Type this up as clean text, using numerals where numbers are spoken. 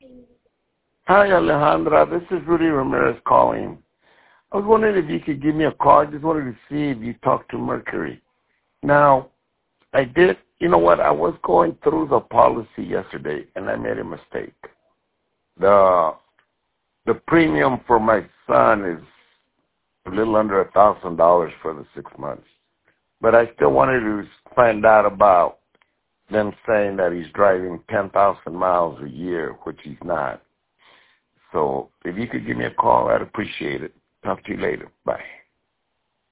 Hi, Alejandra. This is Rudy Ramirez calling. I was wondering if you could give me a call. I just wanted to see if you talked to Mercury. Now, I did. You know what? I was going through the policy yesterday, and I made a mistake. The premium for my son is a little under $1,000 for the 6 months. But I still wanted to find out about them saying that he's driving 10,000 miles a year, which he's not. So if you could give me a call, I'd appreciate it. Talk to you later. Bye.